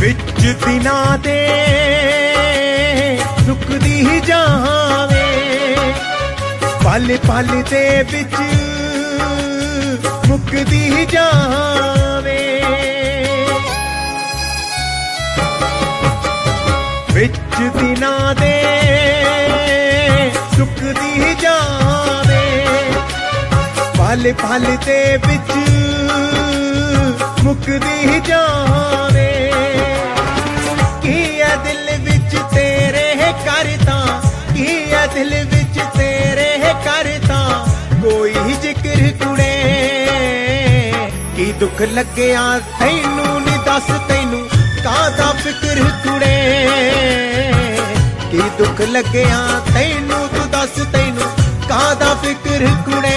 विच दिना दे सुकदी जावे पल पल दे विच मुकदी जावे विच दिना दे सुकदी जावे पल पल दे विच मुकदी जावे की है दिल विच तेरे करता की है दिल विच तेरे करता कोई जिक्र कुड़े की दुख लगे तैनू नी दस तैनू कादा फिक्र कुड़े की दुख लगे तैनू तू दस तैनू कादा फिक्र कुड़े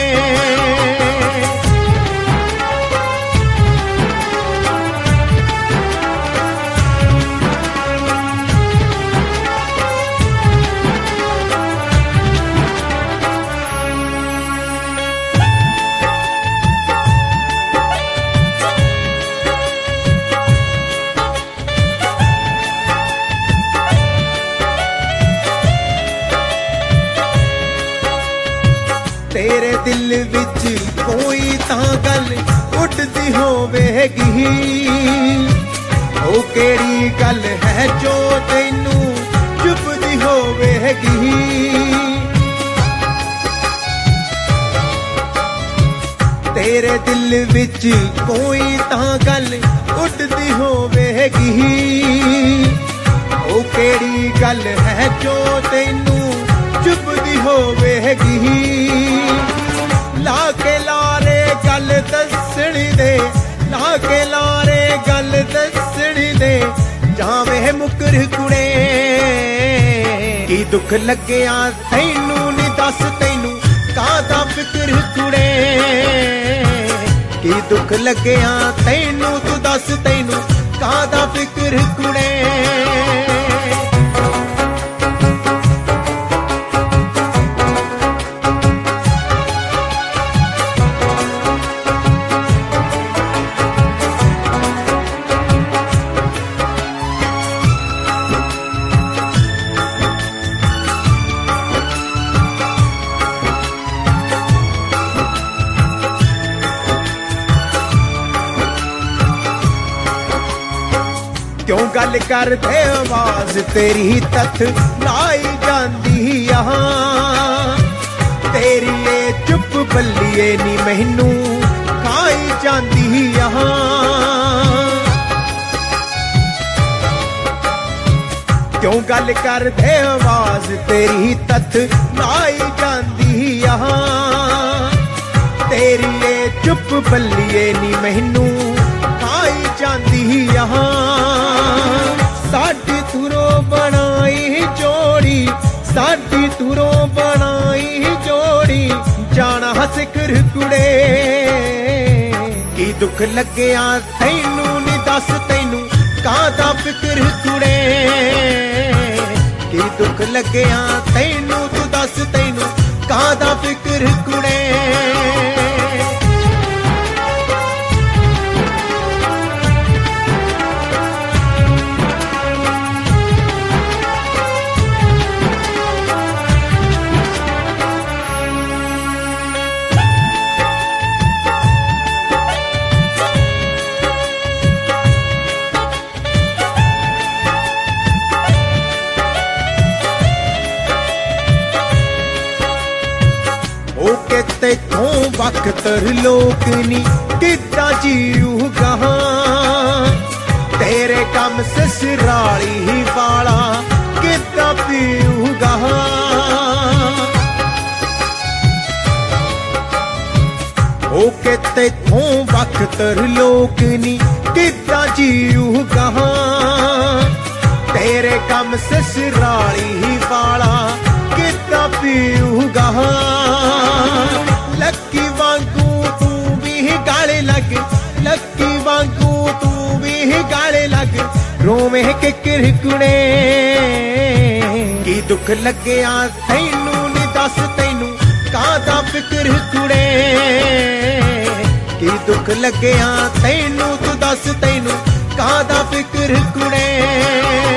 तेरे दिल विच कोई तां गल उठदी होवेगी ओ केड़ी गल है जो तैनू चुपदी होवेगी तेरे दिल विच कोई तां गल उठदी होवेगी ओ केड़ी गल है जो तैनू चुपदी होवेगी लाके लारे गल दसणी दे लाके लारे गल दसणी दे जावे मुकर कुड़े की दुख लगे तैनू नी दस तैनू कादा फिक्र कुड़े की दुख लगे तैनू तू दस तैनू कादा फिक्र कुड़े क्यों गल कर दे आवाज तेरी तथ लाई जांदी यहाँ तेरी ये चुप बल्लिए नी मैनू खाई जांदी यहाँ क्यों गल कर दे आवाज तेरी तथ लाई जांदी यहाँ तेरी ये चुप बल्लिए नी मैनू खाई जांदी यहाँ साडी तुरों बनाई जोड़ी साडी तुरों बनाई जोड़ी जाना सिखर कुड़े की दुख लगे तैनू नी दस तैनू कादा फिक्र कुड़े की दुख लगे तैनू तू दस तैनू कादा फिक्र कुड़े तेथों वक्तर लोक नी किदा जीऊगा तेरे कम ससुराली ही वाला किदा पीऊगा ओ के तेथों वक्तर लोक नी किदा जीऊगा तेरे कम ससुराली ही वाला किदा पीऊगा लक्की वांगू तू भी गाले लग लक्की वांगू तू भी गाले लग रोवे के किरकुड़े की दुख लगे तैनू नी दस तैनू कादा फिक्र कुड़े की दुख लगे तैनू तू दस तैनू कादा फिक्र कुड़े